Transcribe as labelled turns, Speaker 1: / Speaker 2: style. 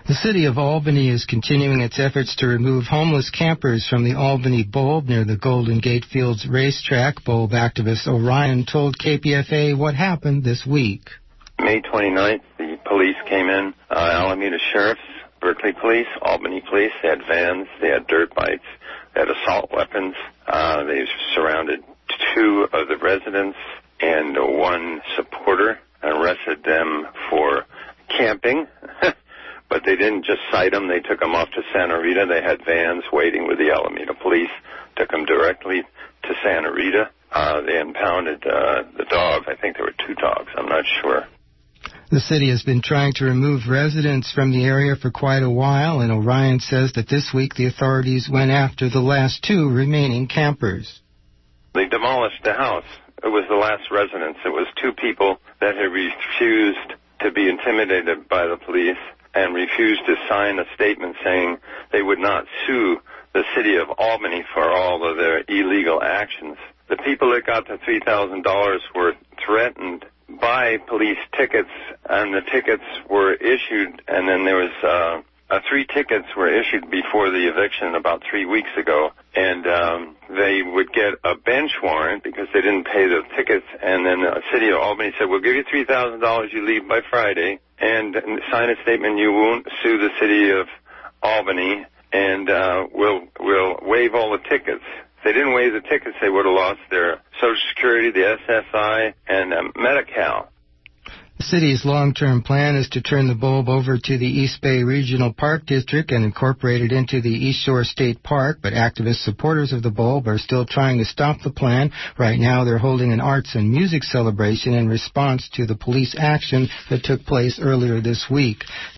Speaker 1: The city of Albany is continuing its efforts to remove homeless campers from the Albany Bulb near the Golden Gate Fields racetrack. Bulb activist Orion told KPFA what happened this week.
Speaker 2: May 29th, the police came in, Alameda Sheriff's, Berkeley Police, Albany Police. They had vans, they had dirt bikes, they had assault weapons. They surrounded two of the residents and one supporter and arrested them for camping. But they didn't just cite them. They took them off to Santa Rita. They had vans waiting with the Alameda Police, took them directly to Santa Rita. They impounded the dog. I think there were two dogs. I'm not sure.
Speaker 1: The city has been trying to remove residents from the area for quite a while, and Orion says that this week the authorities went after the last two remaining campers.
Speaker 2: They demolished the house. It was the last residence. It was two people that had refused to be intimidated by the police and refused to sign a statement saying they would not sue the city of Albany for all of their illegal actions. The people that got the $3,000 were threatened by police tickets, and the tickets were issued, and then there was 3 tickets were issued before the eviction about 3 weeks ago, and they would get a bench warrant because they didn't pay the tickets, and then the city of Albany said, we'll give you $3,000, you leave by Friday, and sign a statement you won't sue the city of Albany, and we'll waive all the tickets. If they didn't waive the tickets, they would have lost their Social Security, the SSI, and Medi-Cal.
Speaker 1: The city's long-term plan is to turn the Bulb over to the East Bay Regional Park District and incorporate it into the East Shore State Park, but activist supporters of the Bulb are still trying to stop the plan. Right now, they're holding an arts and music celebration in response to the police action that took place earlier this week.